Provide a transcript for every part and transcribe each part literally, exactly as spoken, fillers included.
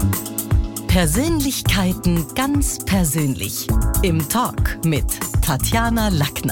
Persönlichkeiten ganz persönlich. Im Talk mit Tatjana Lackner.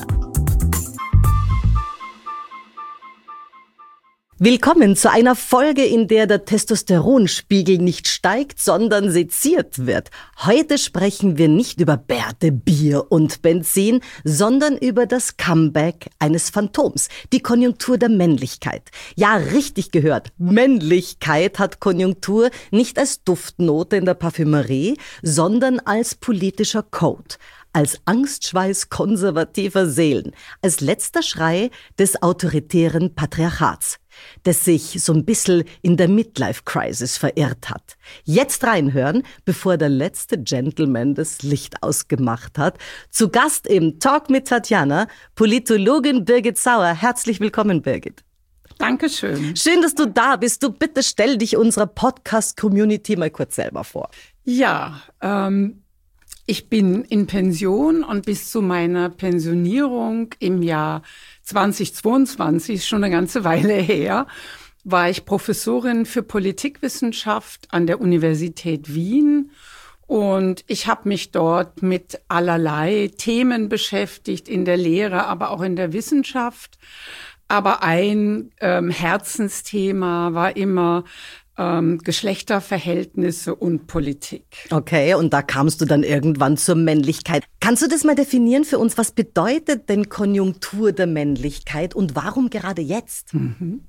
Willkommen zu einer Folge, in der der Testosteronspiegel nicht steigt, sondern seziert wird. Heute sprechen wir nicht über Bärte, Bier und Benzin, sondern über das Comeback eines Phantoms, die Konjunktur der Männlichkeit. Ja, richtig gehört, Männlichkeit hat Konjunktur nicht als Duftnote in der Parfümerie, sondern als politischer Code. Als Angstschweiß konservativer Seelen, als letzter Schrei des autoritären Patriarchats, das sich so ein bisschen in der Midlife-Crisis verirrt hat. Jetzt reinhören, bevor der letzte Gentleman das Licht ausgemacht hat. Zu Gast im Talk mit Tatjana, Politologin Birgit Sauer. Herzlich willkommen, Birgit. Dankeschön. Schön, dass du da bist. Du, bitte stell dich unserer Podcast-Community mal kurz selber vor. Ja, ähm... ich bin in Pension und bis zu meiner Pensionierung im Jahr zweitausendzweiundzwanzig, schon eine ganze Weile her, war ich Professorin für Politikwissenschaft an der Universität Wien. Und ich habe mich dort mit allerlei Themen beschäftigt, in der Lehre, aber auch in der Wissenschaft. Aber ein ähm, Herzensthema war immer Ähm, Geschlechterverhältnisse und Politik. Okay, und da kamst du dann irgendwann zur Männlichkeit. Kannst du das mal definieren für uns? Was bedeutet denn Konjunktur der Männlichkeit und warum gerade jetzt? Mhm.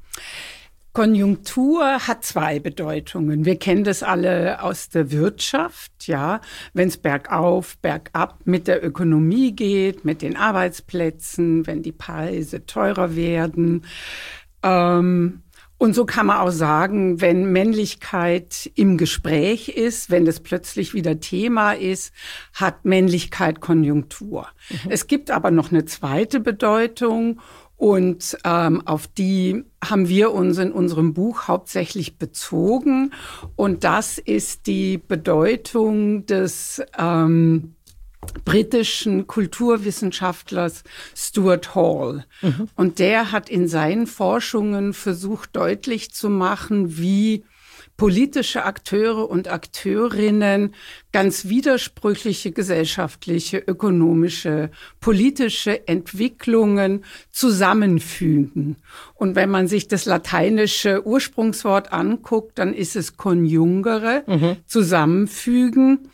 Konjunktur hat zwei Bedeutungen. Wir kennen das alle aus der Wirtschaft, ja. Wenn es bergauf, bergab mit der Ökonomie geht, mit den Arbeitsplätzen, wenn die Preise teurer werden. Ähm, Und so kann man auch sagen, wenn Männlichkeit im Gespräch ist, wenn das plötzlich wieder Thema ist, hat Männlichkeit Konjunktur. Mhm. Es gibt aber noch eine zweite Bedeutung und ähm, auf die haben wir uns in unserem Buch hauptsächlich bezogen. Und das ist die Bedeutung des ähm, britischen Kulturwissenschaftlers Stuart Hall. Mhm. Und der hat in seinen Forschungen versucht, deutlich zu machen, wie politische Akteure und Akteurinnen ganz widersprüchliche gesellschaftliche, ökonomische, politische Entwicklungen zusammenfügen. Und wenn man sich das lateinische Ursprungswort anguckt, dann ist es conjungere, mhm. zusammenfügen.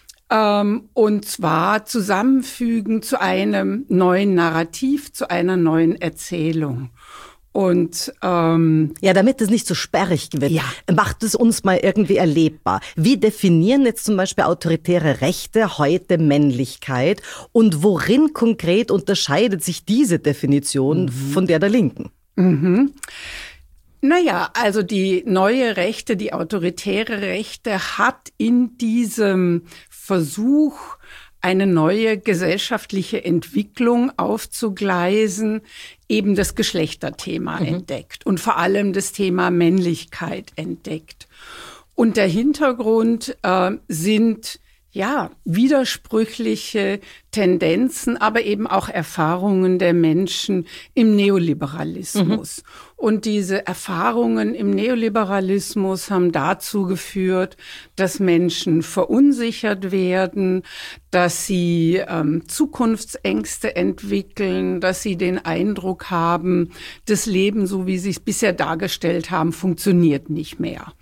Und zwar zusammenfügen zu einem neuen Narrativ, zu einer neuen Erzählung. Und ähm, ja, damit es nicht so sperrig wird, ja. macht es uns mal irgendwie erlebbar. Wie definieren jetzt zum Beispiel autoritäre Rechte heute Männlichkeit und worin konkret unterscheidet sich diese Definition mhm. von der der Linken? Mhm. Naja, also die neue Rechte, die autoritäre Rechte hat in diesem Versuch, eine neue gesellschaftliche Entwicklung aufzugleisen, eben das Geschlechterthema mhm. entdeckt und vor allem das Thema Männlichkeit entdeckt. Und der Hintergrund äh, sind ja widersprüchliche Tendenzen, aber eben auch Erfahrungen der Menschen im Neoliberalismus. Mhm. Und diese Erfahrungen im Neoliberalismus haben dazu geführt, dass Menschen verunsichert werden, dass sie ähm, Zukunftsängste entwickeln, dass sie den Eindruck haben, das Leben, so wie sie es bisher dargestellt haben, funktioniert nicht mehr.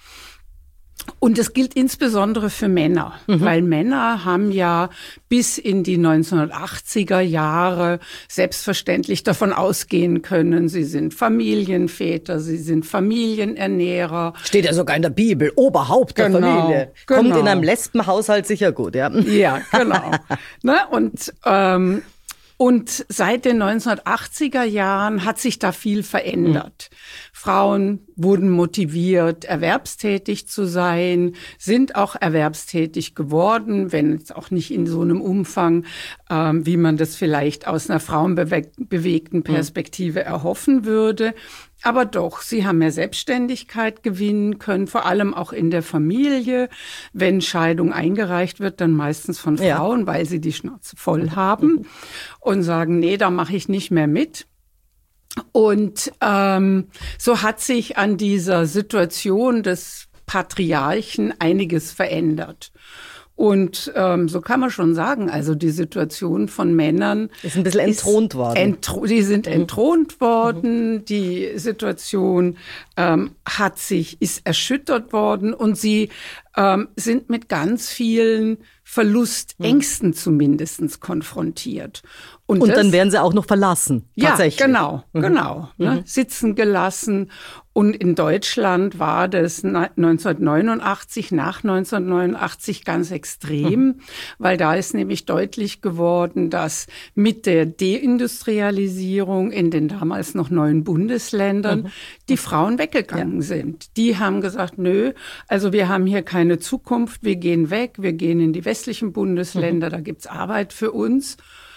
Und das gilt insbesondere für Männer, mhm. weil Männer haben ja bis in die neunzehnhundertachtziger Jahre selbstverständlich davon ausgehen können, sie sind Familienväter, sie sind Familienernährer. Steht ja sogar in der Bibel, Oberhaupt der genau, Familie. Genau. Kommt in einem Lesbenhaushalt sicher gut, ja. Ja, genau. ne? Und ähm, Und seit den neunzehnhundertachtziger Jahren hat sich da viel verändert. Mhm. Frauen wurden motiviert, erwerbstätig zu sein, sind auch erwerbstätig geworden, wenn jetzt auch nicht in so einem Umfang, ähm, wie man das vielleicht aus einer frauenbewegten Perspektive mhm. erhoffen würde. Aber doch, sie haben mehr Selbstständigkeit gewinnen können, vor allem auch in der Familie. Wenn Scheidung eingereicht wird, dann meistens von Frauen, ja. weil sie die Schnauze voll haben und sagen, nee, da mache ich nicht mehr mit. Und ähm, so hat sich an dieser Situation des Patriarchen einiges verändert. Und ähm, so kann man schon sagen, also die Situation von Männern ist ein bisschen entthront worden. Entthro- die sind mhm. entthront worden, mhm. die Situation ähm, hat sich, ist erschüttert worden und sie ähm, sind mit ganz vielen Verlustängsten mhm. zumindest konfrontiert. Und, und das, dann werden sie auch noch verlassen, tatsächlich. Ja, genau, mhm. genau. Ne, mhm. sitzen gelassen. Und in Deutschland war das neunzehnhundertneunundachtzig, nach neunzehnhundertneunundachtzig ganz extrem, mhm. weil da ist nämlich deutlich geworden, dass mit der Deindustrialisierung in den damals noch neuen Bundesländern mhm. die Frauen weggegangen ja. sind. Die haben gesagt, nö, also wir haben hier keine Zukunft, wir gehen weg, wir gehen in die westlichen Bundesländer, mhm. da gibt's Arbeit für uns.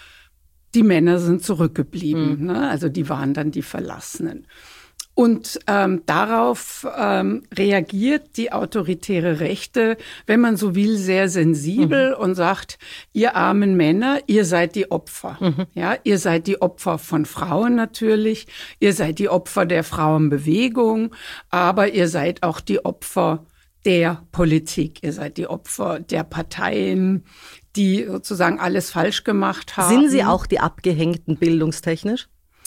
Die Männer sind zurückgeblieben, mhm. ne? Also die waren dann die Verlassenen. Und ähm, darauf ähm, reagiert die autoritäre Rechte, wenn man so will, sehr sensibel mhm. und sagt, ihr armen Männer, ihr seid die Opfer. Mhm. Ja, ihr seid die Opfer von Frauen natürlich, ihr seid die Opfer der Frauenbewegung, aber ihr seid auch die Opfer der Politik, ihr seid die Opfer der Parteien, die sozusagen alles falsch gemacht haben. Sind Sie auch die Abgehängten bildungstechnisch?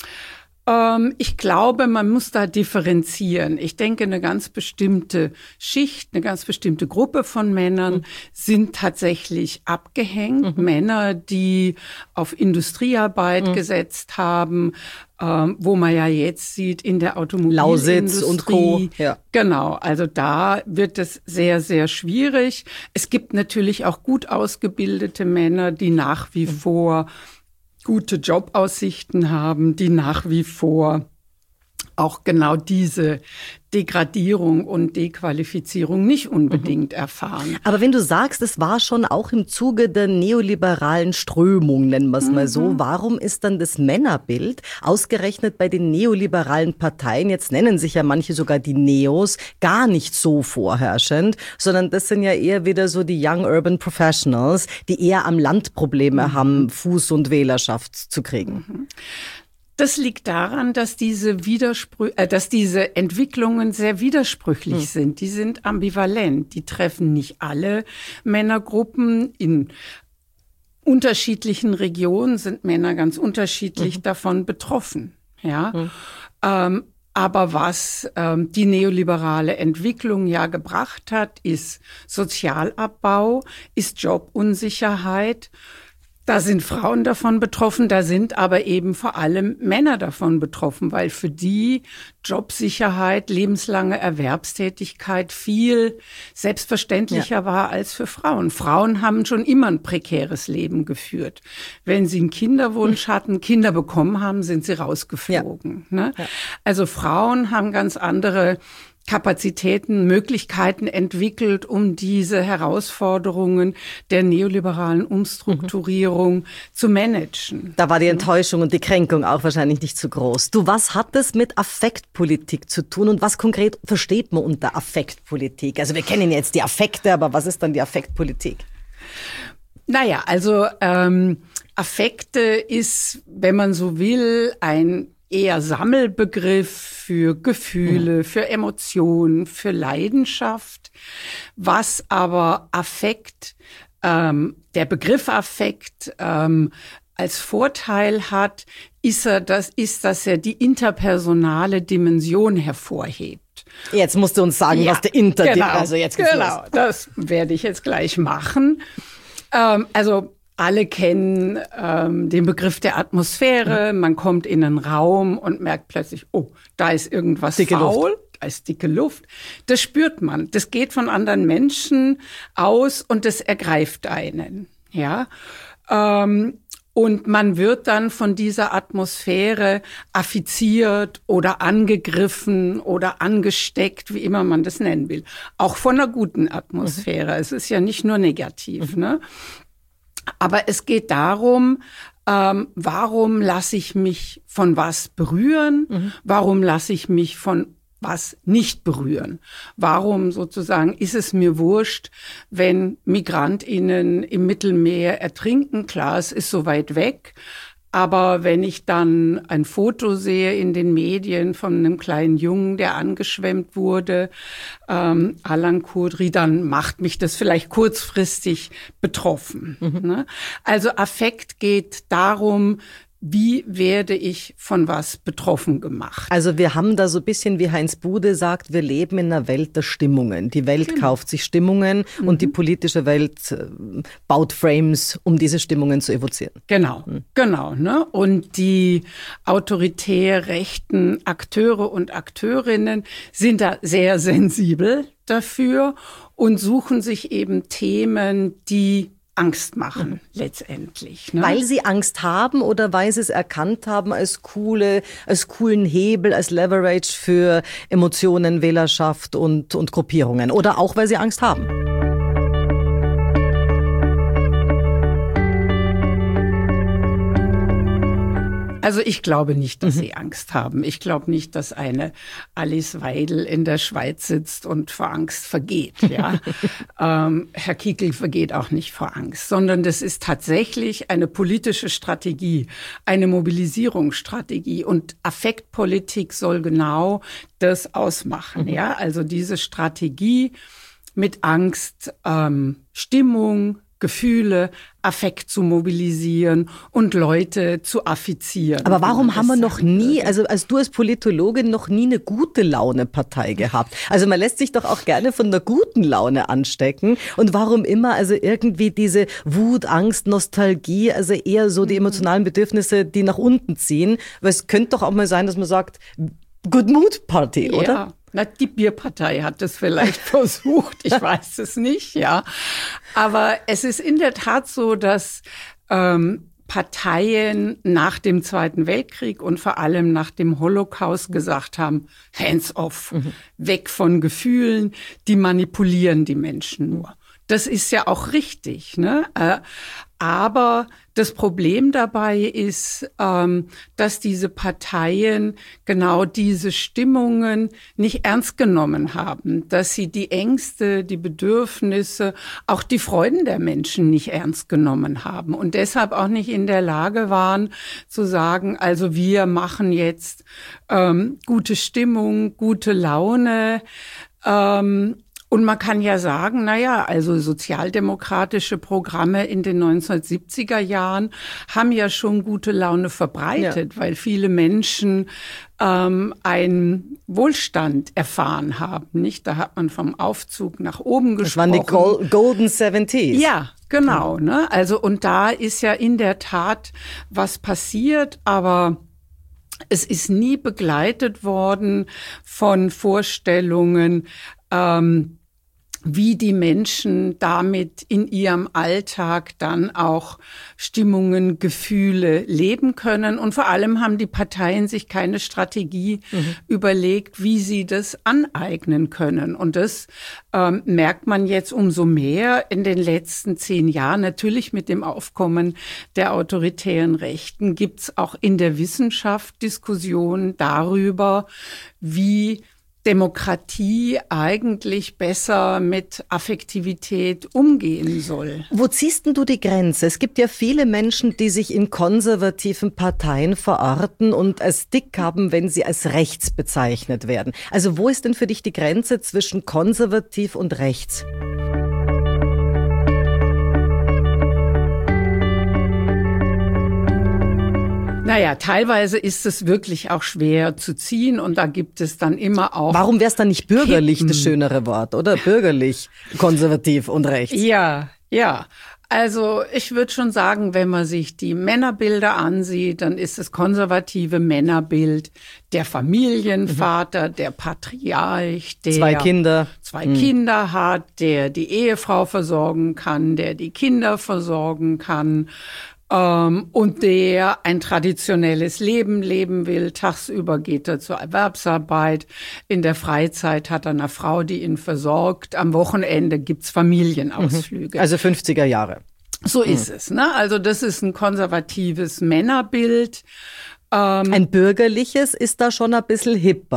Ähm, ich glaube, man muss da differenzieren. Ich denke, eine ganz bestimmte Schicht, eine ganz bestimmte Gruppe von Männern mhm. sind tatsächlich abgehängt. Mhm. Männer, die auf Industriearbeit mhm. gesetzt haben, ähm, wo man ja jetzt sieht in der Automobilindustrie. Lausitz und Co. Ja. Genau, also da wird es sehr, sehr schwierig. Es gibt natürlich auch gut ausgebildete Männer, die nach wie mhm. vor gute Jobaussichten haben, die nach wie vor auch genau diese Degradierung und Dequalifizierung nicht unbedingt mhm. erfahren. Aber wenn du sagst, es war schon auch im Zuge der neoliberalen Strömung, nennen wir es mhm. mal so, warum ist dann das Männerbild ausgerechnet bei den neoliberalen Parteien, jetzt nennen sich ja manche sogar die Neos, gar nicht so vorherrschend, sondern das sind ja eher wieder so die Young Urban Professionals, die eher am Land Probleme mhm. haben, Fuß- und Wählerschaft zu kriegen. Mhm. Das liegt daran, dass diese Widersprü- äh, dass diese Entwicklungen sehr widersprüchlich hm. sind. Die sind ambivalent. Die treffen nicht alle Männergruppen. In unterschiedlichen Regionen sind Männer ganz unterschiedlich mhm. davon betroffen. Ja, mhm. ähm, aber was ähm, die neoliberale Entwicklung ja gebracht hat, ist Sozialabbau, ist Jobunsicherheit. Da sind Frauen davon betroffen, da sind aber eben vor allem Männer davon betroffen, weil für die Jobsicherheit, lebenslange Erwerbstätigkeit viel selbstverständlicher ja. war als für Frauen. Frauen haben schon immer ein prekäres Leben geführt. Wenn sie einen Kinderwunsch hatten, Kinder bekommen haben, sind sie rausgeflogen. Ja. Ne? Ja. Also Frauen haben ganz andere Kapazitäten, Möglichkeiten entwickelt, um diese Herausforderungen der neoliberalen Umstrukturierung mhm. zu managen. Da war die Enttäuschung und die Kränkung auch wahrscheinlich nicht so groß. Du, was hat das mit Affektpolitik zu tun und was konkret versteht man unter Affektpolitik? Also wir kennen jetzt die Affekte, aber was ist dann die Affektpolitik? Naja, also ähm, Affekte ist, wenn man so will, ein eher Sammelbegriff für Gefühle, mhm. für Emotionen, für Leidenschaft. Was aber Affekt, ähm, der Begriff Affekt ähm, als Vorteil hat, ist, er, das, ist, dass er die interpersonale Dimension hervorhebt. Jetzt musst du uns sagen, ja, was der Inter... Genau, also jetzt genau, das werde ich jetzt gleich machen. Ähm, also Alle kennen ähm, den Begriff der Atmosphäre. Mhm. Man kommt in einen Raum und merkt plötzlich, oh, da ist irgendwas dicke faul, Luft. Da ist dicke Luft. Das spürt man. Das geht von anderen Menschen aus und das ergreift einen. Ja, ähm, und man wird dann von dieser Atmosphäre affiziert oder angegriffen oder angesteckt, wie immer man das nennen will. Auch von einer guten Atmosphäre. Mhm. Es ist ja nicht nur negativ, mhm. ne? Aber es geht darum, ähm, warum lasse ich mich von was berühren? Mhm. Warum lasse ich mich von was nicht berühren? Warum sozusagen ist es mir wurscht, wenn MigrantInnen im Mittelmeer ertrinken? Klar, es ist so weit weg. Aber wenn ich dann ein Foto sehe in den Medien von einem kleinen Jungen, der angeschwemmt wurde, ähm, Alan Kurdi, dann macht mich das vielleicht kurzfristig betroffen. Mhm. Ne? Also Affekt geht darum, wie werde ich von was betroffen gemacht? Also wir haben da so ein bisschen, wie Heinz Bude sagt, wir leben in einer Welt der Stimmungen. Die Welt genau. kauft sich Stimmungen mhm. und die politische Welt äh, baut Frames, um diese Stimmungen zu evozieren. Genau, mhm. genau. Ne? Und die autoritär rechten Akteure und Akteurinnen sind da sehr sensibel dafür und suchen sich eben Themen, die Angst machen, mhm. letztendlich. Ne? Weil sie Angst haben oder weil sie es erkannt haben als coole, als coolen Hebel, als Leverage für Emotionen, Wählerschaft und, und Gruppierungen. Oder auch, weil sie Angst haben. Also ich glaube nicht, dass mhm. sie Angst haben. Ich glaube nicht, dass eine Alice Weidel in der Schweiz sitzt und vor Angst vergeht. Ja, ähm, Herr Kickl vergeht auch nicht vor Angst, sondern das ist tatsächlich eine politische Strategie, eine Mobilisierungsstrategie. Und Affektpolitik soll genau das ausmachen. Mhm. Ja, also diese Strategie mit Angst, ähm, Stimmung, Gefühle, Affekt zu mobilisieren und Leute zu affizieren. Aber warum haben wir noch nie, also als du als Politologin noch nie eine gute Laune-Partei gehabt? Also man lässt sich doch auch gerne von einer guten Laune anstecken. Und warum immer also irgendwie diese Wut, Angst, Nostalgie, also eher so die emotionalen Bedürfnisse, die nach unten ziehen? Weil es könnte doch auch mal sein, dass man sagt, Good Mood Party, oder? Ja. Na, die Bierpartei hat es vielleicht versucht, ich weiß es nicht, ja. Aber es ist in der Tat so, dass ähm, Parteien nach dem Zweiten Weltkrieg und vor allem nach dem Holocaust gesagt haben, hands off, mhm. weg von Gefühlen, die manipulieren die Menschen nur. Das ist ja auch richtig, ne? Äh, aber das Problem dabei ist, ähm, dass diese Parteien genau diese Stimmungen nicht ernst genommen haben, dass sie die Ängste, die Bedürfnisse, auch die Freuden der Menschen nicht ernst genommen haben und deshalb auch nicht in der Lage waren zu sagen, also wir machen jetzt ähm, gute Stimmung, gute Laune, ähm, und man kann ja sagen, na ja, also sozialdemokratische Programme in den neunzehnhundertsiebziger Jahren haben ja schon gute Laune verbreitet, ja. weil viele Menschen ähm, einen Wohlstand erfahren haben, nicht? Da hat man vom Aufzug nach oben gesprochen. Das waren die Golden Seventies. Ja, genau. Ne? Also und da ist ja in der Tat was passiert, aber es ist nie begleitet worden von Vorstellungen, ähm, wie die Menschen damit in ihrem Alltag dann auch Stimmungen, Gefühle leben können. Und vor allem haben die Parteien sich keine Strategie mhm. überlegt, wie sie das aneignen können. Und das ähm, merkt man jetzt umso mehr in den letzten zehn Jahren. Natürlich mit dem Aufkommen der autoritären Rechten gibt es auch in der Wissenschaft Diskussionen darüber, wie Demokratie eigentlich besser mit Affektivität umgehen soll. Wo ziehst denn du die Grenze? Es gibt ja viele Menschen, die sich in konservativen Parteien verorten und als dick haben, wenn sie als rechts bezeichnet werden. Also wo ist denn für dich die Grenze zwischen konservativ und rechts? Naja, teilweise ist es wirklich auch schwer zu ziehen und da gibt es dann immer auch... Warum wäre es dann nicht bürgerlich, Kippen. Das schönere Wort, oder? Bürgerlich, konservativ und rechts. Ja, ja. Also ich würde schon sagen, wenn man sich die Männerbilder ansieht, dann ist das konservative Männerbild der Familienvater, mhm. der Patriarch, der zwei Kinder, zwei mhm. Kinder hat, der die Ehefrau versorgen kann, der die Kinder versorgen kann. Ähm, und der ein traditionelles Leben leben will. Tagsüber geht er zur Erwerbsarbeit. In der Freizeit hat er eine Frau, die ihn versorgt. Am Wochenende gibt's Familienausflüge. Also fünfziger Jahre. So mhm. ist es, ne? Also das ist ein konservatives Männerbild. Ähm, ein bürgerliches ist da schon ein bisschen hipper.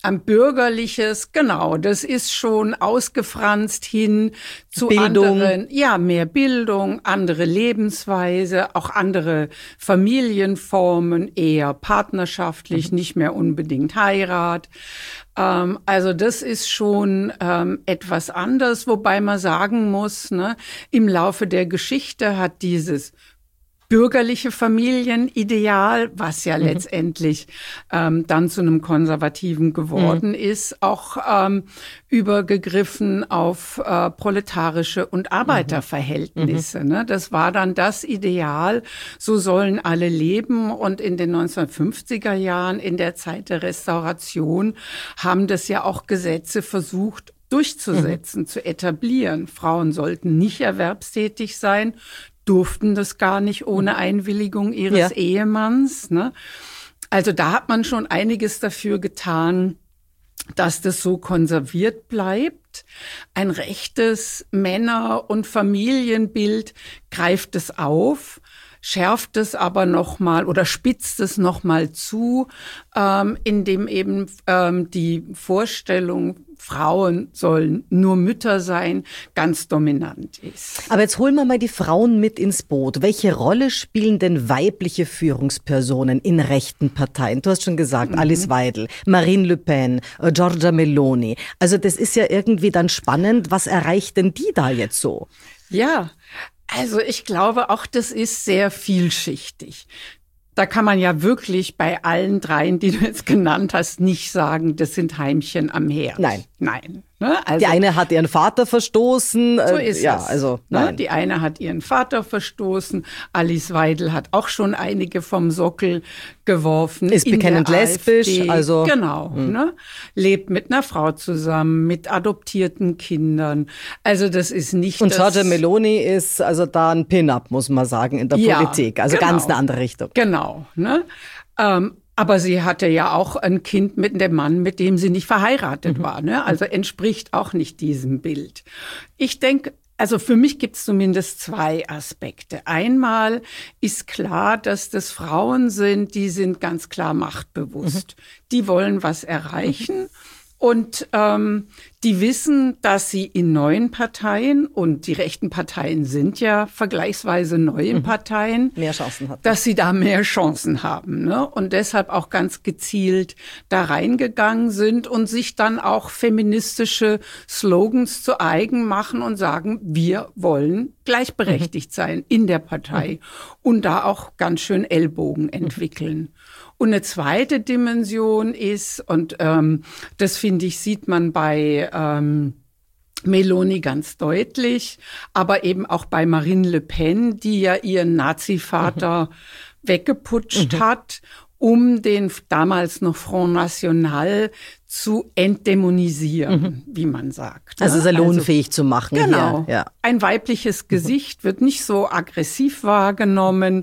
Ein bürgerliches, genau, das ist schon ausgefranst hin zu Bildung. anderen, ja, mehr Bildung, andere Lebensweise, auch andere Familienformen, eher partnerschaftlich, mhm. nicht mehr unbedingt Heirat. Ähm, also das ist schon ähm, etwas anders, wobei man sagen muss, ne, im Laufe der Geschichte hat dieses bürgerliche Familienideal, was ja mhm. letztendlich ähm, dann zu einem konservativen geworden mhm. ist, auch ähm, übergegriffen auf äh, proletarische und Arbeiterverhältnisse. Mhm. Ne? Das war dann das Ideal, so sollen alle leben. Und in den neunzehnhundertfünfziger Jahren, in der Zeit der Restauration, haben das ja auch Gesetze versucht durchzusetzen, mhm. zu etablieren. Frauen sollten nicht erwerbstätig sein, durften das gar nicht ohne Einwilligung ihres ja. Ehemanns. Ne? Also da hat man schon einiges dafür getan, dass das so konserviert bleibt. Ein rechtes Männer- und Familienbild greift es auf, schärft es aber nochmal oder spitzt es nochmal zu, ähm, indem eben ähm, die Vorstellung, Frauen sollen nur Mütter sein, ganz dominant ist. Aber jetzt holen wir mal die Frauen mit ins Boot. Welche Rolle spielen denn weibliche Führungspersonen in rechten Parteien? Du hast schon gesagt, mhm. Alice Weidel, Marine Le Pen, Giorgia Meloni. Also das ist ja irgendwie dann spannend. Was erreicht denn die da jetzt so? Ja, also ich glaube, auch das ist sehr vielschichtig. Da kann man ja wirklich bei allen dreien, die du jetzt genannt hast, nicht sagen, das sind Heimchen am Herd. Nein. Nein. Ne? Also, die eine hat ihren Vater verstoßen. So ist ja, es. Also, ne? Die eine hat ihren Vater verstoßen. Alice Weidel hat auch schon einige vom Sockel geworfen. Ist bekennend lesbisch. Also, genau. Ne? Lebt mit einer Frau zusammen, mit adoptierten Kindern. Also das ist nicht Und das... Giorgia Meloni ist also da ein Pin-up, muss man sagen, in der ja, Politik. Also genau. ganz eine andere Richtung. Genau. Ne? Ähm, Aber sie hatte ja auch ein Kind mit dem Mann, mit dem sie nicht verheiratet mhm. war. Ne? Also entspricht auch nicht diesem Bild. Ich denke, also für mich gibt es zumindest zwei Aspekte. Einmal ist klar, dass das Frauen sind, die sind ganz klar machtbewusst. Mhm. Die wollen was erreichen. Mhm. Und ähm, die wissen, dass sie in neuen Parteien, und die rechten Parteien sind ja vergleichsweise neue mhm. Parteien, mehr Chancen hatten. Dass sie da mehr Chancen haben. Ne? Und deshalb auch ganz gezielt da reingegangen sind und sich dann auch feministische Slogans zu eigen machen und sagen, wir wollen gleichberechtigt mhm. sein in der Partei mhm. und da auch ganz schön Ellbogen entwickeln. Mhm. Und eine zweite Dimension ist, und ähm, das finde ich, sieht man bei ähm, Meloni ganz deutlich, aber eben auch bei Marine Le Pen, die ja ihren Nazi-Vater mhm. weggeputscht mhm. hat, um den damals noch Front National zu entdämonisieren, mhm. wie man sagt. Also salonfähig also, zu machen. Genau. Hier. Ja. Ein weibliches Gesicht wird nicht so aggressiv wahrgenommen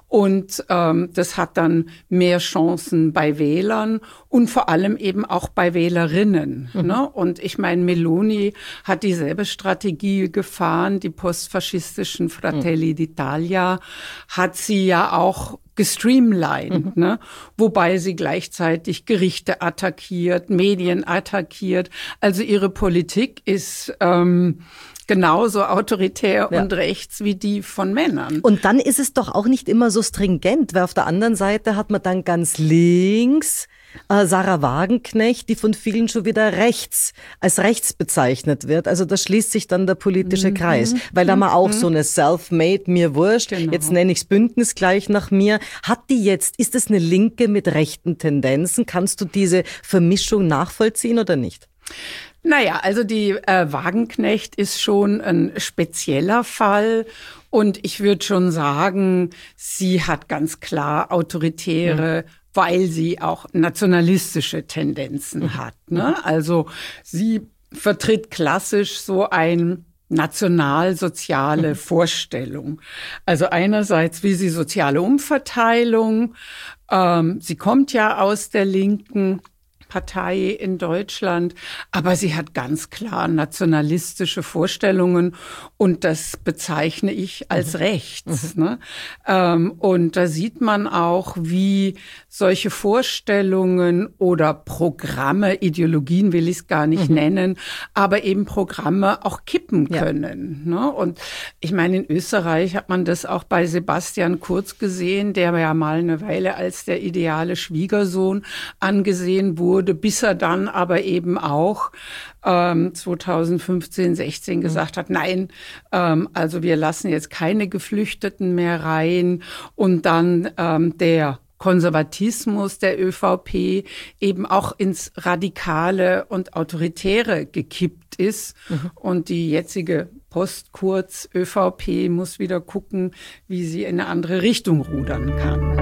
und ähm, das hat dann mehr Chancen bei Wählern und vor allem eben auch bei Wählerinnen. Mhm. Ne? Und ich meine, Meloni hat dieselbe Strategie gefahren, die postfaschistischen Fratelli mhm. d'Italia hat sie ja auch gestreamlined, mhm. ne? Wobei sie gleichzeitig Gerichte attackiert, Medien attackiert. Also ihre Politik ist ähm, genauso autoritär ja. und rechts wie die von Männern. Und dann ist es doch auch nicht immer so stringent, weil auf der anderen Seite hat man dann ganz links äh, Sarah Wagenknecht, die von vielen schon wieder rechts, als rechts bezeichnet wird. Also da schließt sich dann der politische mhm. Kreis, weil da mal auch mhm. so eine Self-Made, mir wurscht, genau. jetzt nenne ich's Bündnis gleich nach mir. Hat die jetzt, ist es eine Linke mit rechten Tendenzen? Kannst du diese Vermischung nachvollziehen oder nicht? Naja, also die äh, Wagenknecht ist schon ein spezieller Fall und ich würde schon sagen, sie hat ganz klar autoritäre, mhm. weil sie auch nationalistische Tendenzen mhm. hat. Ne? Also sie vertritt klassisch so ein nationalsoziale mhm. Vorstellung. Also einerseits will sie soziale Umverteilung, ähm, sie kommt ja aus der Linken Partei in Deutschland, aber sie hat ganz klar nationalistische Vorstellungen und das bezeichne ich als mhm. rechts. Mhm. Ne? Ähm, und da sieht man auch, wie solche Vorstellungen oder Programme, Ideologien will ich es gar nicht mhm. nennen, aber eben Programme auch kippen können. Ja. Ne? Und ich meine, in Österreich hat man das auch bei Sebastian Kurz gesehen, der ja mal eine Weile als der ideale Schwiegersohn angesehen wurde, bis er dann aber eben auch ähm, zweitausendfünfzehn, sechzehn gesagt hat, nein, ähm, also wir lassen jetzt keine Geflüchteten mehr rein. Und dann ähm, der Konservatismus der ÖVP eben auch ins Radikale und Autoritäre gekippt ist. Mhm. Und die jetzige Post-Kurz-ÖVP muss wieder gucken, wie sie in eine andere Richtung rudern kann.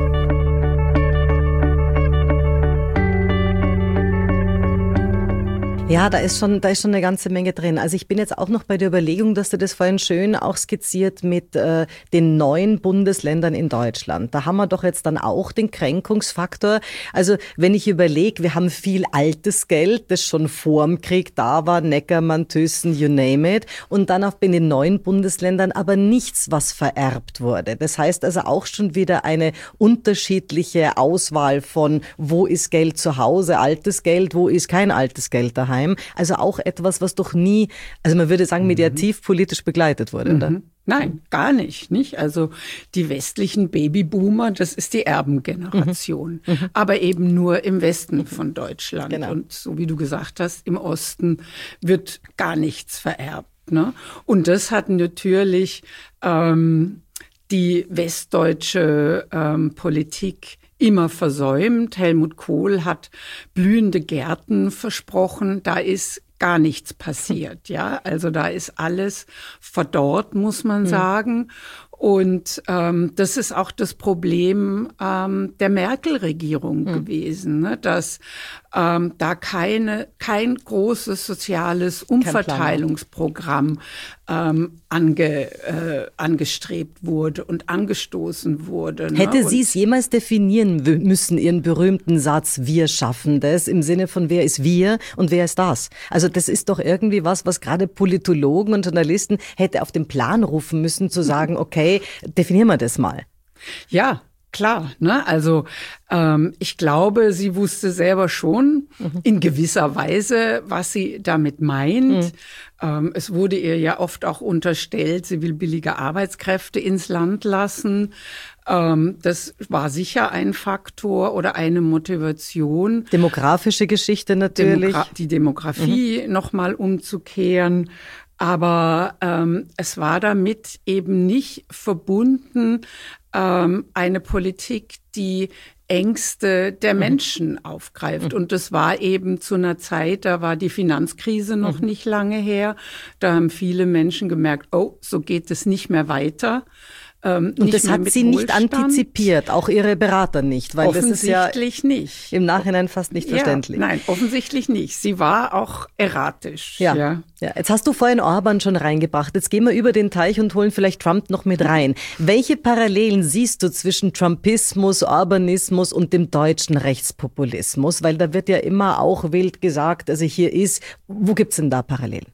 Ja, da ist schon, da ist schon eine ganze Menge drin. Also ich bin jetzt auch noch bei der Überlegung, dass du das vorhin schön auch skizziert mit äh, den neuen Bundesländern in Deutschland. Da haben wir doch jetzt dann auch den Kränkungsfaktor. Also wenn ich überlege, wir haben viel altes Geld, das schon vor dem Krieg da war, Neckermann, Thyssen, you name it. Und dann auch in den neuen Bundesländern aber nichts, was vererbt wurde. Das heißt also auch schon wieder eine unterschiedliche Auswahl von, wo ist Geld zu Hause, altes Geld, wo ist kein altes Geld daheim. Also auch etwas, was doch nie, also man würde sagen, mediativ politisch begleitet wurde, oder? Mhm. Nein, gar nicht, nicht. Also die westlichen Babyboomer, das ist die Erbengeneration, mhm. Mhm. aber eben nur im Westen von Deutschland. Genau. Und so wie du gesagt hast, im Osten wird gar nichts vererbt. Ne? Und das hat natürlich ähm, die westdeutsche ähm, Politik immer versäumt. Helmut Kohl hat blühende Gärten versprochen. Da ist gar nichts passiert. Ja, also da ist alles verdorrt, muss man sagen. Und ähm, das ist auch das Problem ähm, der Merkel-Regierung mhm. gewesen, ne? Dass ähm, da keine kein großes soziales Umverteilungsprogramm ähm, ange, äh, angestrebt wurde und angestoßen wurde. Ne? Hätte sie es jemals definieren müssen, ihren berühmten Satz, wir schaffen das, im Sinne von wer ist wir und wer ist das? Also das ist doch irgendwie was, was gerade Politologen und Journalisten hätte auf den Plan rufen müssen, zu sagen, okay, definieren wir das mal. Ja, klar. Ne? Also ähm, ich glaube, sie wusste selber schon mhm. in gewisser Weise, was sie damit meint. Mhm. Ähm, es wurde ihr ja oft auch unterstellt, sie will billige Arbeitskräfte ins Land lassen. Ähm, das war sicher ein Faktor oder eine Motivation. Demografische Geschichte natürlich. Demogra- die Demografie mhm. nochmal umzukehren. Aber ähm, es war damit eben nicht verbunden, ähm, eine Politik, die Ängste der Menschen mhm. aufgreift. Und das war eben zu einer Zeit, da war die Finanzkrise noch mhm. nicht lange her. Da haben viele Menschen gemerkt, oh, so geht es nicht mehr weiter. Ähm, und das hat sie nicht antizipiert, auch ihre Berater nicht, weil das ist ja nicht. Im Nachhinein fast nicht verständlich. Ja, nein, offensichtlich nicht. Sie war auch erratisch. Ja. Ja. Ja. Jetzt hast du vorhin Orban schon reingebracht. Jetzt gehen wir über den Teich und holen vielleicht Trump noch mit rein. Welche Parallelen siehst du zwischen Trumpismus, Orbanismus und dem deutschen Rechtspopulismus? Weil da wird ja immer auch wild gesagt, also hier ist, wo gibt's denn da Parallelen?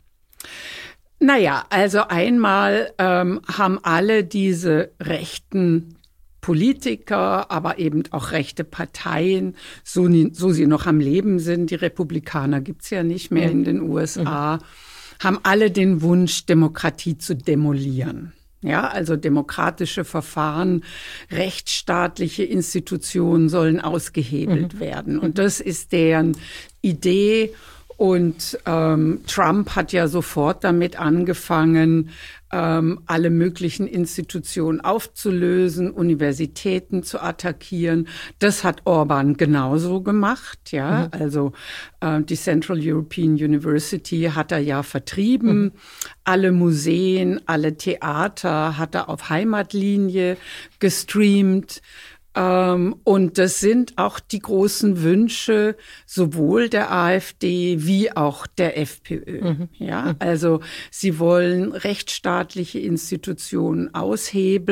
Naja, also einmal ähm, haben alle diese rechten Politiker, aber eben auch rechte Parteien, so, nie, so sie noch am Leben sind, die Republikaner gibt's ja nicht mehr mhm. in den U S A, mhm. haben alle den Wunsch, Demokratie zu demolieren. Ja, also demokratische Verfahren, rechtsstaatliche Institutionen sollen ausgehebelt mhm. werden. Und das ist deren Idee. Und ähm, Trump hat ja sofort damit angefangen, ähm, alle möglichen Institutionen aufzulösen, Universitäten zu attackieren. Das hat Orban genauso gemacht. Ja, mhm. also äh, die Central European University hat er ja vertrieben. Mhm. Alle Museen, alle Theater hat er auf Heimatlinie gestreamt. Ähm, und das sind auch die großen Wünsche sowohl der AfD wie auch der FPÖ. Mhm. Ja, also sie wollen rechtsstaatliche Institutionen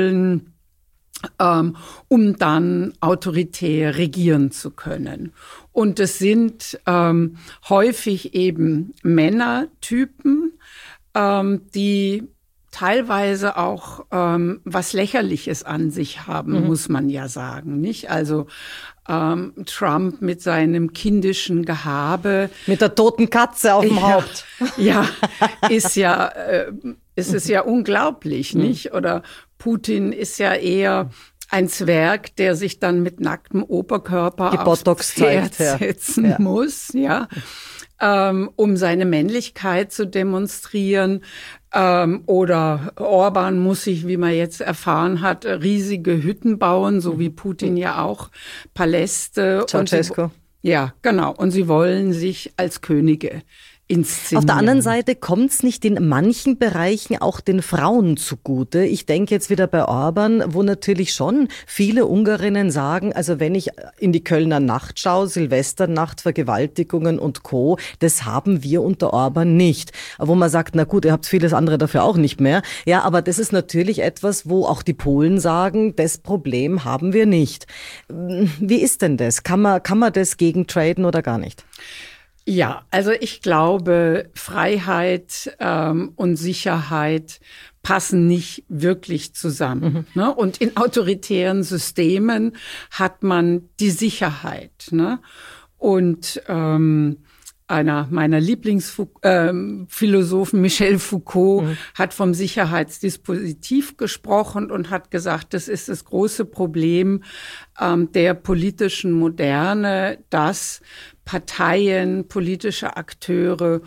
aushebeln, ähm, um dann autoritär regieren zu können. Und es sind ähm, häufig eben Männertypen, ähm, die teilweise auch ähm, was Lächerliches an sich haben, mhm. muss man ja sagen, nicht? Also ähm, Trump mit seinem kindischen Gehabe. Mit der toten Katze auf dem ja, Haupt. Ja, ist ja, äh, ist es ja unglaublich, mhm. nicht? Oder Putin ist ja eher ein Zwerg, der sich dann mit nacktem Oberkörper aufs Pferd zeigt, setzen ja. muss, ja. Ähm, um seine Männlichkeit zu demonstrieren. Ähm, oder Orban muss sich, wie man jetzt erfahren hat, riesige Hütten bauen, so wie Putin ja auch, Paläste. Ceausescu. Und sie, ja, genau. Und sie wollen sich als Könige inszenieren. Auf der anderen Seite kommt es nicht in manchen Bereichen auch den Frauen zugute. Ich denke jetzt wieder bei Orban, wo natürlich schon viele Ungarinnen sagen, also wenn ich in die Kölner Nacht schaue, Silvesternacht, Vergewaltigungen und Co., das haben wir unter Orban nicht. Wo man sagt, na gut, ihr habt vieles andere dafür auch nicht mehr. Ja, aber das ist natürlich etwas, wo auch die Polen sagen, das Problem haben wir nicht. Wie ist denn das? Kann man, kann man das gegentraden oder gar nicht? Ja, also ich glaube, Freiheit ähm, und Sicherheit passen nicht wirklich zusammen. Mhm. Ne? Und in autoritären Systemen hat man die Sicherheit. Ne? Und ähm, einer meiner Lieblingsphilosophen, äh, Michel Foucault, mhm. hat vom Sicherheitsdispositiv gesprochen und hat gesagt, das ist das große Problem ähm, der politischen Moderne, dass Parteien, politische Akteure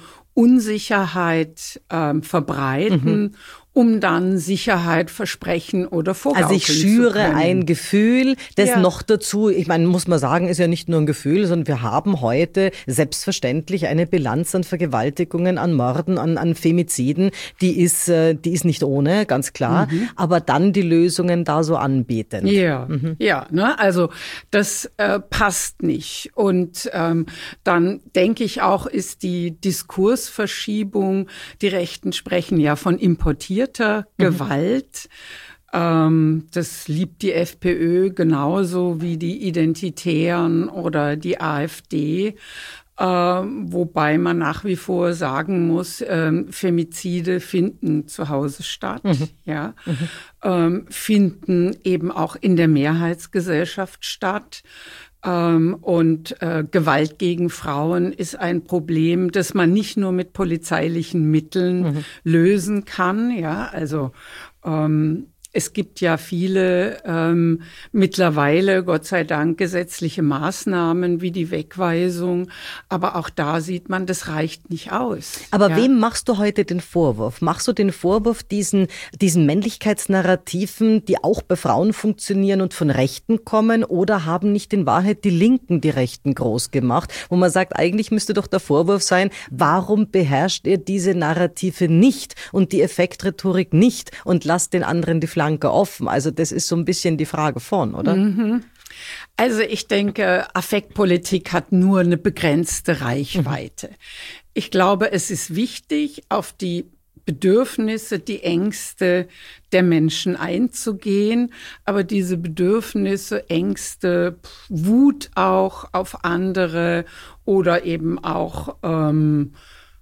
Unsicherheit ähm, verbreiten, mhm. um dann Sicherheit versprechen oder vorgaukeln zu können. Also ich schüre ein Gefühl, das ja. noch dazu, ich meine, muss man sagen, ist ja nicht nur ein Gefühl, sondern wir haben heute selbstverständlich eine Bilanz an Vergewaltigungen, an Morden, an, an Femiziden, die ist, die ist nicht ohne, ganz klar, mhm. aber dann die Lösungen da so anbieten. Ja, mhm. ja, ne, also das äh, passt nicht. Und ähm, dann denke ich auch, ist die Diskursverschiebung, die Rechten sprechen ja von importierten Mhm. Gewalt. Ähm, das liebt die FPÖ genauso wie die Identitären oder die AfD. Äh, wobei man nach wie vor sagen muss, ähm, Femizide finden zu Hause statt, mhm. ja, mhm. Ähm, finden eben auch in der Mehrheitsgesellschaft statt. Ähm, und äh, Gewalt gegen Frauen ist ein Problem, das man nicht nur mit polizeilichen Mitteln mhm. lösen kann. Ja, also ähm, es gibt ja viele ähm, mittlerweile, Gott sei Dank, gesetzliche Maßnahmen wie die Wegweisung. Aber auch da sieht man, das reicht nicht aus. Aber ja? wem machst du heute den Vorwurf? Machst du den Vorwurf diesen, diesen Männlichkeitsnarrativen, die auch bei Frauen funktionieren und von Rechten kommen? Oder haben nicht in Wahrheit die Linken die Rechten groß gemacht? Wo man sagt, eigentlich müsste doch der Vorwurf sein, warum beherrscht ihr diese Narrative nicht und die Effektrhetorik nicht und lasst den anderen die Flanke offen. Also das ist so ein bisschen die Frage von, oder? Mhm. Also ich denke, Affektpolitik hat nur eine begrenzte Reichweite. Mhm. Ich glaube, es ist wichtig, auf die Bedürfnisse, die Ängste der Menschen einzugehen. Aber diese Bedürfnisse, Ängste, Wut auch auf andere oder eben auch ähm,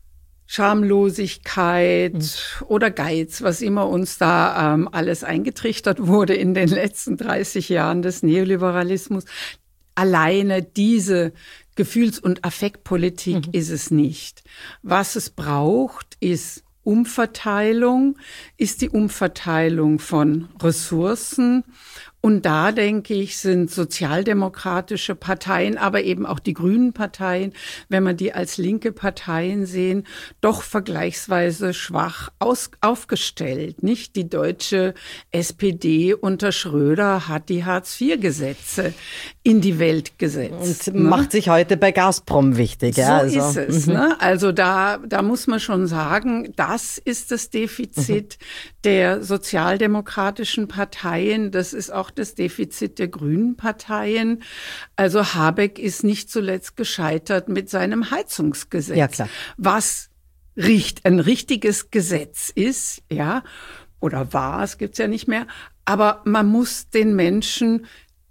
Schamlosigkeit mhm. oder Geiz, was immer uns da ähm, alles eingetrichtert wurde in den letzten dreißig Jahren des Neoliberalismus. Alleine diese Gefühls- und Affektpolitik mhm. ist es nicht. Was es braucht, ist Umverteilung, ist die Umverteilung von Ressourcen. Und da, denke ich, sind sozialdemokratische Parteien, aber eben auch die grünen Parteien, wenn man die als linke Parteien sehen, doch vergleichsweise schwach aus, aufgestellt. Nicht? Die deutsche S P D unter Schröder hat die Hartz-vier-Gesetze in die Welt gesetzt. Und ne? macht sich heute bei Gazprom wichtig. So ja, also. ist es. Mhm. Ne? Also da, da muss man schon sagen, das ist das Defizit mhm. der sozialdemokratischen Parteien. Das ist auch das Defizit der grünen Parteien. Also Habeck ist nicht zuletzt gescheitert mit seinem Heizungsgesetz, ja, klar. was richt, ein richtiges Gesetz ist, ja, oder war, es gibt's ja nicht mehr. Aber man muss den Menschen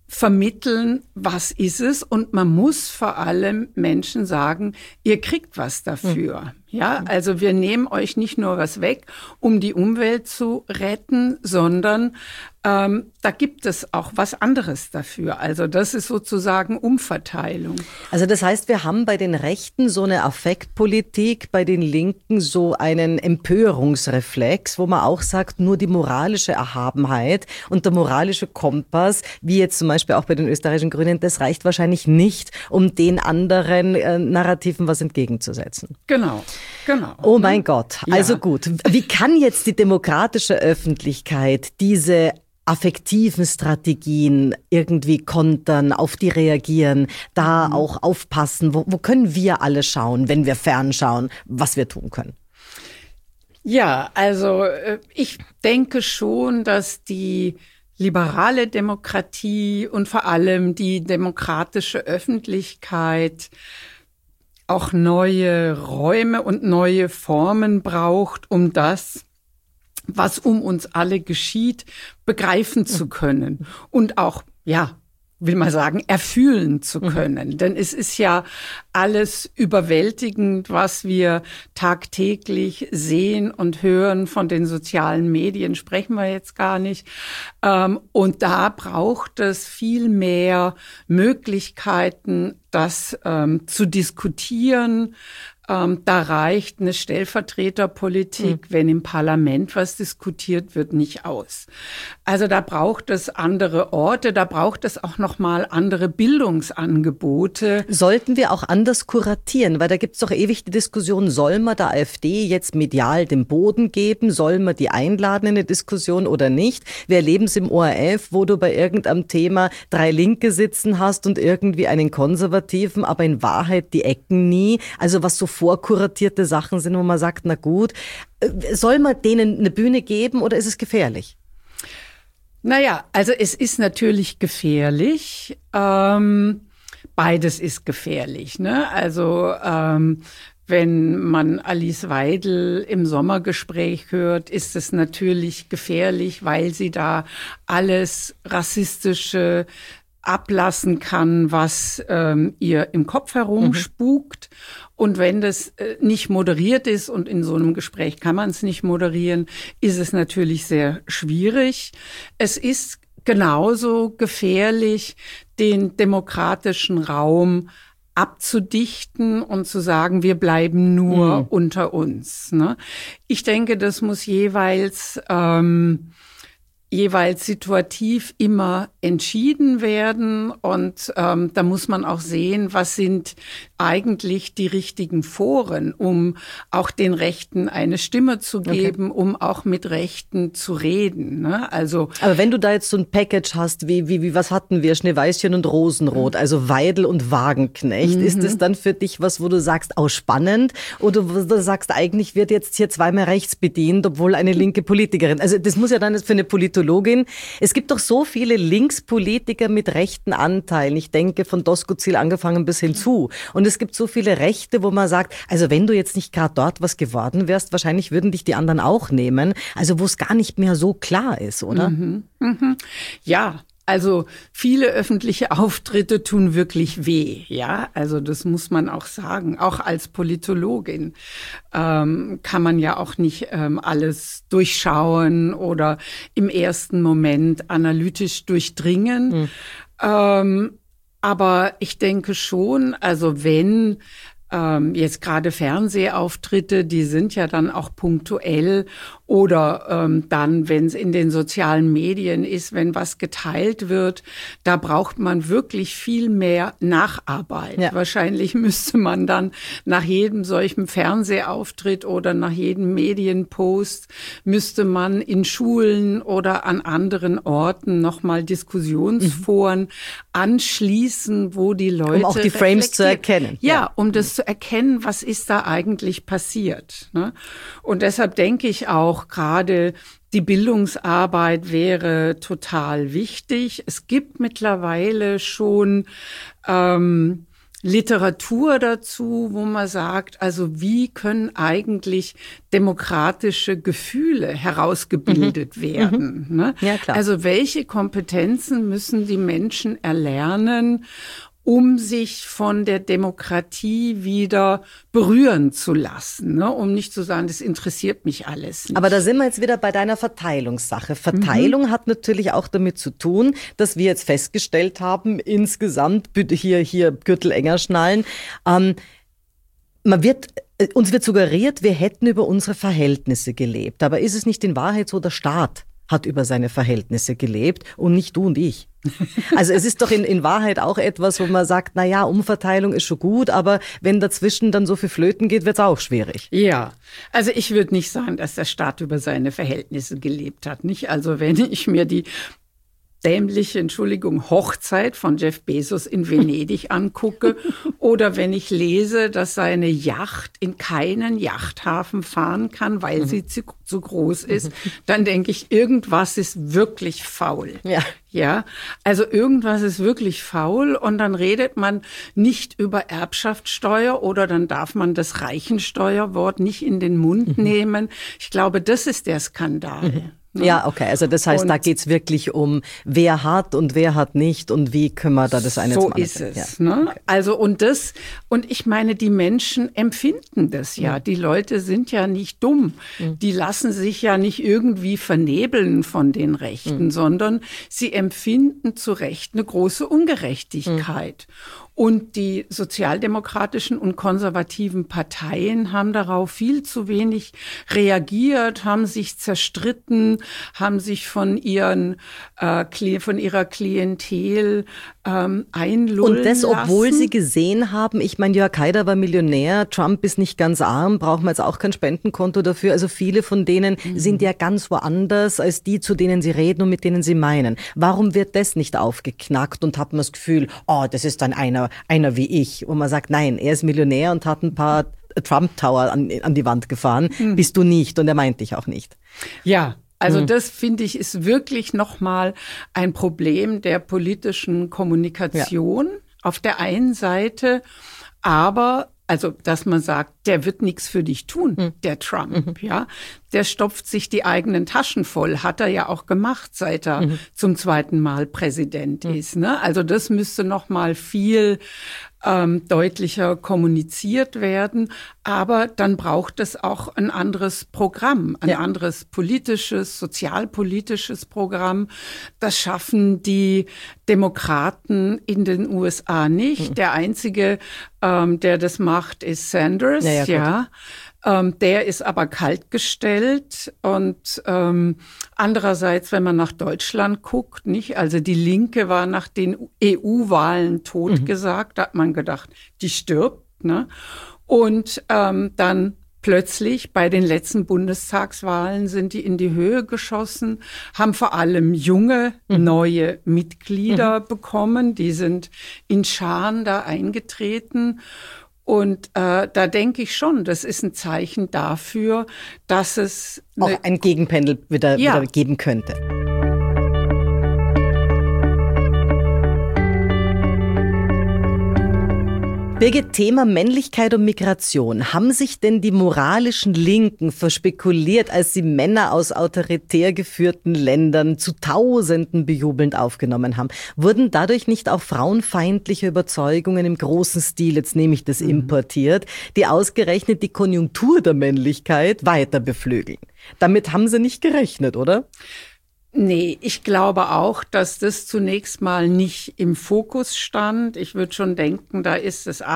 vermitteln, was ist es, und man muss vor allem Menschen sagen, ihr kriegt was dafür. Mhm. Ja, also wir nehmen euch nicht nur was weg, um die Umwelt zu retten, sondern ähm, da gibt es auch was anderes dafür. Also das ist sozusagen Umverteilung. Also das heißt, wir haben bei den Rechten so eine Affektpolitik, bei den Linken so einen Empörungsreflex, wo man auch sagt, nur die moralische Erhabenheit und der moralische Kompass, wie jetzt zum Beispiel auch bei den österreichischen Grünen, das reicht wahrscheinlich nicht, um den anderen äh, Narrativen was entgegenzusetzen. Genau. Genau. Oh mein Gott. Also ja. gut. Wie kann jetzt die demokratische Öffentlichkeit diese affektiven Strategien irgendwie kontern, auf die reagieren, da mhm. auch aufpassen? Wo, wo können wir alle schauen, wenn wir fernschauen, was wir tun können? Ja, also ich denke schon, dass die liberale Demokratie und vor allem die demokratische Öffentlichkeit auch neue Räume und neue Formen braucht, um das, was um uns alle geschieht, begreifen zu können und auch, ja, will man sagen, erfühlen zu können. Mhm. Denn es ist ja alles überwältigend, was wir tagtäglich sehen und hören. Von den sozialen Medien sprechen wir jetzt gar nicht. Und da braucht es viel mehr Möglichkeiten, das ähm, zu diskutieren. Ähm, da reicht eine Stellvertreterpolitik, mhm. wenn im Parlament was diskutiert wird, nicht aus. Also da braucht es andere Orte, da braucht es auch noch mal andere Bildungsangebote. Sollten wir auch anders kuratieren? Weil da gibt's doch ewig die Diskussion, soll man der AfD jetzt medial den Boden geben? Soll man die einladen in eine Diskussion oder nicht? Wir erleben es im O R F, wo du bei irgendeinem Thema drei Linke sitzen hast und irgendwie einen Konservativen, aber in Wahrheit die Ecken nie. Also was so vorkuratierte Sachen sind, wo man sagt, na gut, soll man denen eine Bühne geben oder ist es gefährlich? Naja, also es ist natürlich gefährlich. Ähm, beides ist gefährlich, ne? Also ähm, wenn man Alice Weidel im Sommergespräch hört, ist es natürlich gefährlich, weil sie da alles Rassistische ablassen kann, was ähm, ihr im Kopf herumspukt. Mhm. Und wenn das äh, nicht moderiert ist, und in so einem Gespräch kann man es nicht moderieren, ist es natürlich sehr schwierig. Es ist genauso gefährlich, den demokratischen Raum abzudichten und zu sagen, wir bleiben nur mhm. unter uns. Ne? Ich denke, das muss jeweils ähm, jeweils situativ immer entschieden werden. Und ähm, da muss man auch sehen, was sind eigentlich die richtigen Foren, um auch den Rechten eine Stimme zu geben, okay. um auch mit Rechten zu reden. Ne? Also, aber wenn du da jetzt so ein Package hast, wie, wie, wie was hatten wir? Schneeweißchen und Rosenrot, also Weidel und Wagenknecht. Mhm. Ist das dann für dich was, wo du sagst, oh spannend? Oder wo du sagst, eigentlich wird jetzt hier zweimal rechts bedient, obwohl eine linke Politikerin. Also das muss ja dann für eine Politologin. Es gibt doch so viele Linkspolitiker mit rechten Anteilen. Ich denke von Doskozil angefangen bis hinzu. Und es gibt so viele Rechte, wo man sagt, also wenn du jetzt nicht gerade dort was geworden wärst, wahrscheinlich würden dich die anderen auch nehmen. Also wo es gar nicht mehr so klar ist, oder? Mhm. Mhm. Ja. Also viele öffentliche Auftritte tun wirklich weh, ja. Also das muss man auch sagen. Auch als Politologin ähm, kann man ja auch nicht ähm, alles durchschauen oder im ersten Moment analytisch durchdringen. Mhm. Ähm, aber ich denke schon, also wenn ähm, jetzt gerade Fernsehauftritte, die sind ja dann auch punktuell. Oder ähm, dann, wenn es in den sozialen Medien ist, wenn was geteilt wird, da braucht man wirklich viel mehr Nacharbeit. Ja. Wahrscheinlich müsste man dann nach jedem solchen Fernsehauftritt oder nach jedem Medienpost, müsste man in Schulen oder an anderen Orten nochmal Diskussionsforen mhm. anschließen, wo die Leute... Um auch die Frames zu erkennen. Ja, ja, um das zu erkennen, was ist da eigentlich passiert. Ne? Und deshalb denke ich auch, Auch gerade die Bildungsarbeit wäre total wichtig. Es gibt mittlerweile schon ähm, Literatur dazu, wo man sagt, also wie können eigentlich demokratische Gefühle herausgebildet mhm. werden? Ne? Ja, klar. Also welche Kompetenzen müssen die Menschen erlernen, um sich von der Demokratie wieder berühren zu lassen, ne? Um nicht zu sagen, das interessiert mich alles nicht. Aber da sind wir jetzt wieder bei deiner Verteilungssache. Verteilung mhm. hat natürlich auch damit zu tun, dass wir jetzt festgestellt haben, insgesamt, hier, hier Gürtel enger schnallen, ähm, man wird, uns wird suggeriert, wir hätten über unsere Verhältnisse gelebt. Aber ist es nicht in Wahrheit so, der Staat hat über seine Verhältnisse gelebt und nicht du und ich. Also es ist doch in, in Wahrheit auch etwas, wo man sagt, na ja, Umverteilung ist schon gut, aber wenn dazwischen dann so viel flöten geht, wird's auch schwierig. Ja, also ich würde nicht sagen, dass der Staat über seine Verhältnisse gelebt hat. Nicht? Also wenn ich mir die dämliche, Entschuldigung, Hochzeit von Jeff Bezos in Venedig angucke oder wenn ich lese, dass seine Yacht in keinen Yachthafen fahren kann, weil mhm. sie zu, zu groß ist, dann denke ich, irgendwas ist wirklich faul. Ja. Ja, also irgendwas ist wirklich faul und dann redet man nicht über Erbschaftssteuer oder dann darf man das Reichensteuerwort nicht in den Mund mhm. nehmen. Ich glaube, das ist der Skandal. Mhm. Ja, okay. Also das heißt, und da geht's wirklich um, wer hat und wer hat nicht und wie können wir da das eine so zum anderen. So ist es. Ja. Ne? Okay. Also und das, und ich meine, die Menschen empfinden das ja. ja. Die Leute sind ja nicht dumm. Mhm. Die lassen sich ja nicht irgendwie vernebeln von den Rechten, mhm. sondern sie empfinden zu Recht eine große Ungerechtigkeit. Mhm. Und die sozialdemokratischen und konservativen Parteien haben darauf viel zu wenig reagiert, haben sich zerstritten, haben sich von ihren äh, von ihrer Klientel ähm, einlullen Und das, lassen. Obwohl sie gesehen haben, ich meine, Jörg Haider war Millionär, Trump ist nicht ganz arm, brauchen wir jetzt auch kein Spendenkonto dafür. Also viele von denen mhm. sind ja ganz woanders als die, zu denen sie reden und mit denen sie meinen. Warum wird das nicht aufgeknackt und hat man das Gefühl, oh, das ist dann einer einer wie ich, wo man sagt, nein, er ist Millionär und hat ein paar Trump Tower an, an die Wand gefahren, hm. bist du nicht und er meint dich auch nicht. Ja, also hm. das finde ich ist wirklich nochmal ein Problem der politischen Kommunikation ja. auf der einen Seite, aber also, dass man sagt, der wird nichts für dich tun, mhm. der Trump, mhm. ja. Der stopft sich die eigenen Taschen voll, hat er ja auch gemacht, seit er mhm. zum zweiten Mal Präsident mhm. ist, ne? Also, das müsste noch mal viel ähm, deutlicher kommuniziert werden. Aber dann braucht es auch ein anderes Programm, ein ja. anderes politisches, sozialpolitisches Programm. Das schaffen die Demokraten in den U S A nicht. Mhm. Der einzige, ähm, der das macht, ist Sanders, ja. ja, ja. Ähm, der ist aber kaltgestellt und ähm, andererseits, wenn man nach Deutschland guckt, nicht, also die Linke war nach den E U-Wahlen totgesagt, mhm. da hat man gedacht, die stirbt, ne? Und ähm, dann plötzlich bei den letzten Bundestagswahlen sind die in die Höhe geschossen, haben vor allem junge, mhm. neue Mitglieder mhm. bekommen, die sind in Scharen da eingetreten. Und äh, da denke ich schon, das ist ein Zeichen dafür, dass es auch ein Gegenpendel wieder, ja. wieder geben könnte. Birgit, Thema Männlichkeit und Migration. Haben sich denn die moralischen Linken verspekuliert, als sie Männer aus autoritär geführten Ländern zu Tausenden bejubelnd aufgenommen haben? Wurden dadurch nicht auch frauenfeindliche Überzeugungen im großen Stil, jetzt nehme ich das mhm. importiert, die ausgerechnet die Konjunktur der Männlichkeit weiter beflügeln? Damit haben sie nicht gerechnet, oder? Nee, ich glaube auch, dass das zunächst mal nicht im Fokus stand. Ich würde schon denken, da ist das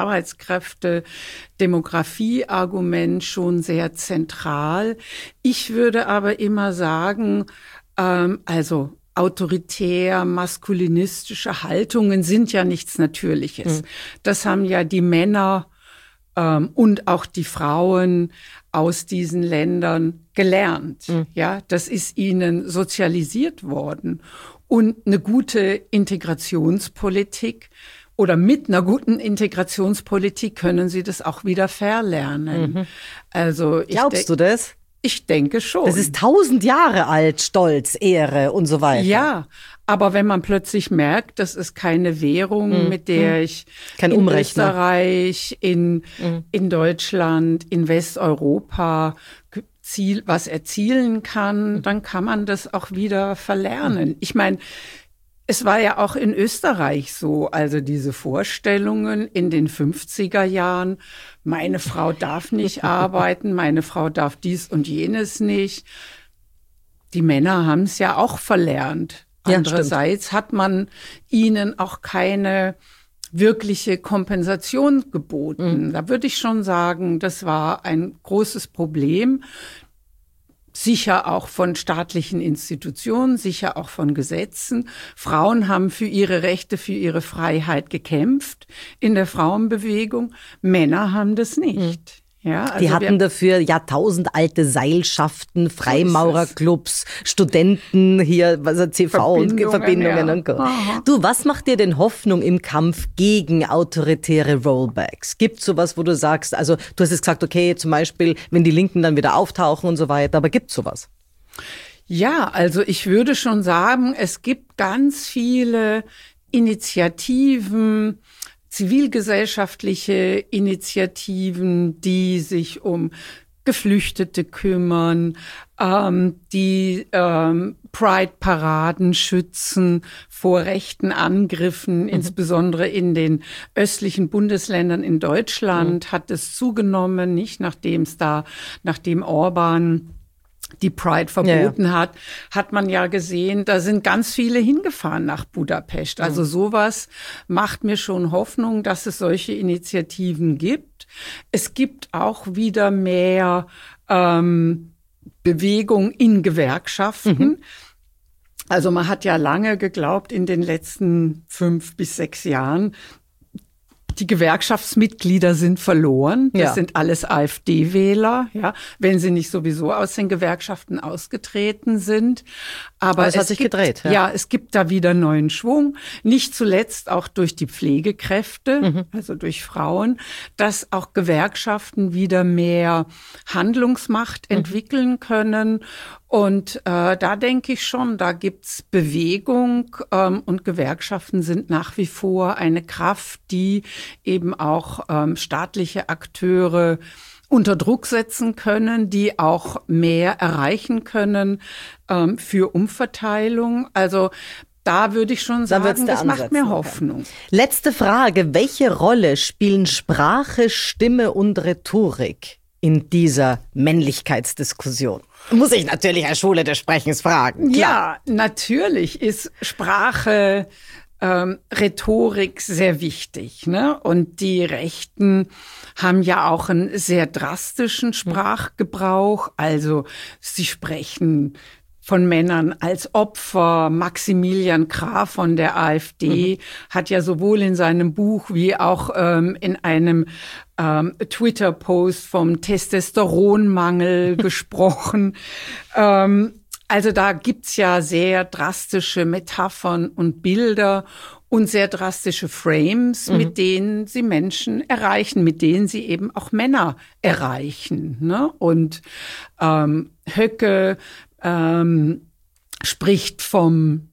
Arbeitskräfte-Demografie-Argument schon sehr zentral. Ich würde aber immer sagen, ähm, also autoritär, maskulinistische Haltungen sind ja nichts Natürliches. Mhm. Das haben ja die Männer ähm, und auch die Frauen aus diesen Ländern gelernt. Mhm. Ja, das ist ihnen sozialisiert worden. Und eine gute Integrationspolitik oder mit einer guten Integrationspolitik können sie das auch wieder verlernen. Mhm. Also ich Glaubst du das? Ich denke schon. Das ist tausend Jahre alt, Stolz, Ehre und so weiter. Ja, aber wenn man plötzlich merkt, das ist keine Währung, mm, mit der mm. ich Kein in Umrechner. Österreich, in, mm. in Deutschland, in Westeuropa Ziel, was erzielen kann, mm. dann kann man das auch wieder verlernen. Mm. Ich meine, es war ja auch in Österreich so, also diese Vorstellungen in den fünfziger Jahren, meine Frau darf nicht arbeiten, meine Frau darf dies und jenes nicht. Die Männer haben es ja auch verlernt. Ja, Andererseits stimmt. hat man ihnen auch keine wirkliche Kompensation geboten. Mhm. Da würde ich schon sagen, das war ein großes Problem. Sicher auch von staatlichen Institutionen, sicher auch von Gesetzen. Frauen haben für ihre Rechte, für ihre Freiheit gekämpft in der Frauenbewegung. Männer haben das nicht. Mhm. Ja, also die hatten dafür jahrtausendalte Seilschaften, Freimaurerclubs, Studenten, hier was C V Verbindungen, und Verbindungen. Ja. Und Co. Du, was macht dir denn Hoffnung im Kampf gegen autoritäre Rollbacks? Gibt sowas, wo du sagst, also du hast jetzt gesagt, okay, zum Beispiel, wenn die Linken dann wieder auftauchen und so weiter, aber gibt sowas? Ja, also ich würde schon sagen, es gibt ganz viele Initiativen, zivilgesellschaftliche Initiativen, die sich um Geflüchtete kümmern, ähm, die ähm, Pride-Paraden schützen vor rechten Angriffen, mhm. insbesondere in den östlichen Bundesländern in Deutschland mhm. hat es zugenommen, nicht nachdem es da, nachdem Orban die Pride verboten ja, ja. hat, hat man ja gesehen, da sind ganz viele hingefahren nach Budapest. Also sowas macht mir schon Hoffnung, dass es solche Initiativen gibt. Es gibt auch wieder mehr ähm, Bewegung in Gewerkschaften. Mhm. Also man hat ja lange geglaubt, in den letzten fünf bis sechs Jahren, die Gewerkschaftsmitglieder sind verloren. Das ja. sind alles AfD-Wähler, ja, wenn sie nicht sowieso aus den Gewerkschaften ausgetreten sind. Aber, Aber es, es hat sich gibt, gedreht. Ja. ja, es gibt da wieder neuen Schwung. Nicht zuletzt auch durch die Pflegekräfte, mhm. also durch Frauen, dass auch Gewerkschaften wieder mehr Handlungsmacht mhm. entwickeln können. Und äh, da denke ich schon, da gibt's Bewegung ähm, und Gewerkschaften sind nach wie vor eine Kraft, die eben auch ähm, staatliche Akteure unter Druck setzen können, die auch mehr erreichen können ähm, für Umverteilung. Also da würde ich schon sagen, das macht mir Hoffnung. Letzte Frage. Welche Rolle spielen Sprache, Stimme und Rhetorik in dieser Männlichkeitsdiskussion? Muss ich natürlich als Schule des Sprechens fragen. Klar. Ja, natürlich ist Sprache, ähm, Rhetorik sehr wichtig, ne? Und die Rechten haben ja auch einen sehr drastischen Sprachgebrauch. Also sie sprechen von Männern als Opfer. Maximilian Krah von der AfD mhm. hat ja sowohl in seinem Buch wie auch ähm, in einem ähm, Twitter-Post vom Testosteronmangel gesprochen. Ähm, also da gibt's ja sehr drastische Metaphern und Bilder und sehr drastische Frames, mhm. mit denen sie Menschen erreichen, mit denen sie eben auch Männer erreichen, ne? Und ähm, Höcke Ähm, spricht vom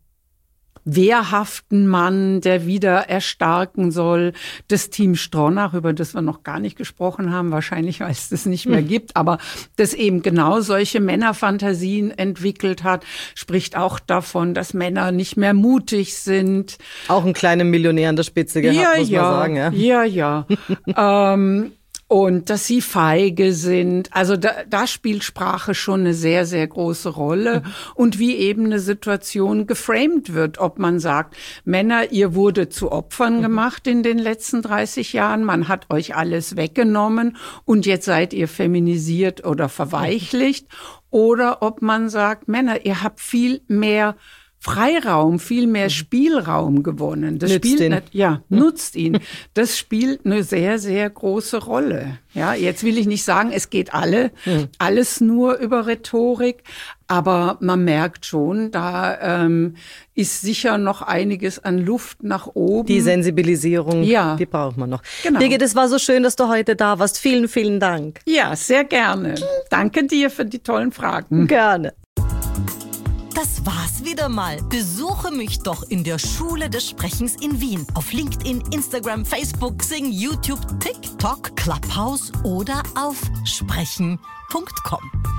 wehrhaften Mann, der wieder erstarken soll. Das Team Stronach, über das wir noch gar nicht gesprochen haben, wahrscheinlich, weil es das nicht mehr hm. gibt, aber das eben genau solche Männerfantasien entwickelt hat, spricht auch davon, dass Männer nicht mehr mutig sind. Auch einen kleinen Millionär an der Spitze gehabt, ja, muss ja, man sagen. Ja, ja, ja. ähm, Und dass sie feige sind. Also da, da spielt Sprache schon eine sehr, sehr große Rolle. Mhm. Und wie eben eine Situation geframed wird. Ob man sagt, Männer, ihr wurde zu Opfern mhm. gemacht in den letzten dreißig Jahren. Man hat euch alles weggenommen und jetzt seid ihr feminisiert oder verweichlicht. Mhm. Oder ob man sagt, Männer, ihr habt viel mehr Freiraum, viel mehr Spielraum gewonnen. Das Nützt spielt ihn. nicht, ja, nutzt ihn. Das spielt eine sehr, sehr große Rolle. Ja, jetzt will ich nicht sagen, es geht alle, hm. alles nur über Rhetorik, aber man merkt schon, da ähm, ist sicher noch einiges an Luft nach oben. Die Sensibilisierung, ja. die braucht man noch. Genau. Birgit, es war so schön, dass du heute da warst. Vielen, vielen Dank. Ja, sehr gerne. Danke dir für die tollen Fragen. Gerne. Das war's wieder mal. Besuche mich doch in der Schule des Sprechens in Wien. Auf LinkedIn, Instagram, Facebook, Xing, YouTube, TikTok, Clubhouse oder auf sprechen punkt com.